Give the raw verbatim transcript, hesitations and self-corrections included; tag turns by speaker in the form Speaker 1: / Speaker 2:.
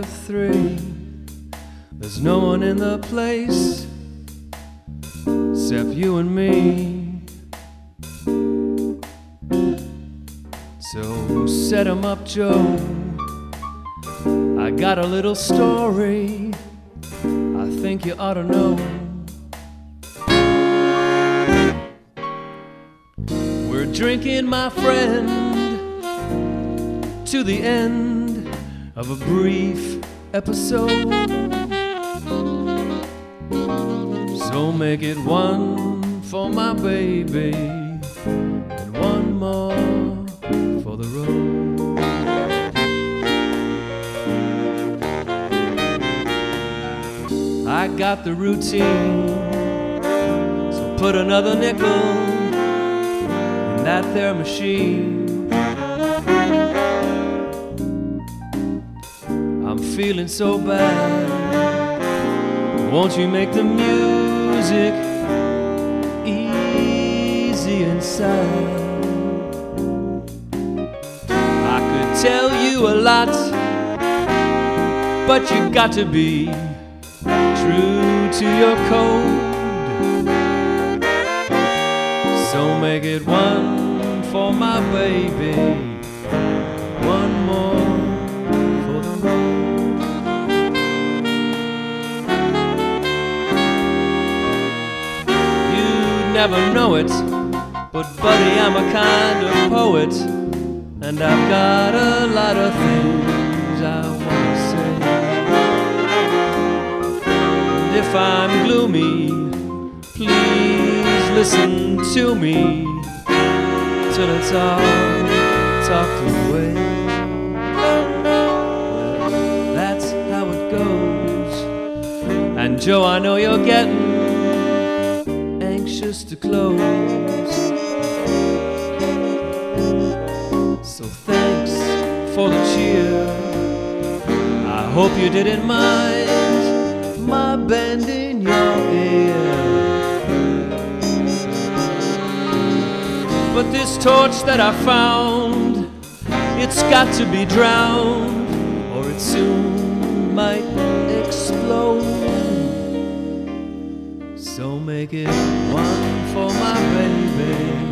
Speaker 1: of three. There's no one in the place except you and me. So set 'em up, Joe. I got a little story I think you ought to know. We're drinking, my friend, to the end of a brief episode. So make it one for my baby and one more for the road. I got the routine, so put another nickel in that there machine. I'm feeling so bad, won't you make the music easy and sad? I could tell you a lot, but you got to be true to your code. So make it one for my baby, one more for the road. You'd never know it, but buddy, I'm a kind of poet, and I've got a lot of things I want to say. If I'm gloomy, please listen to me till it's all talked away. Well, that's how it goes. And Joe, I know you're getting anxious to close. So thanks for the cheer. I hope you didn't mind my bend in your ear. But this torch that I found, it's got to be drowned, or it soon might explode. So make it one for my baby,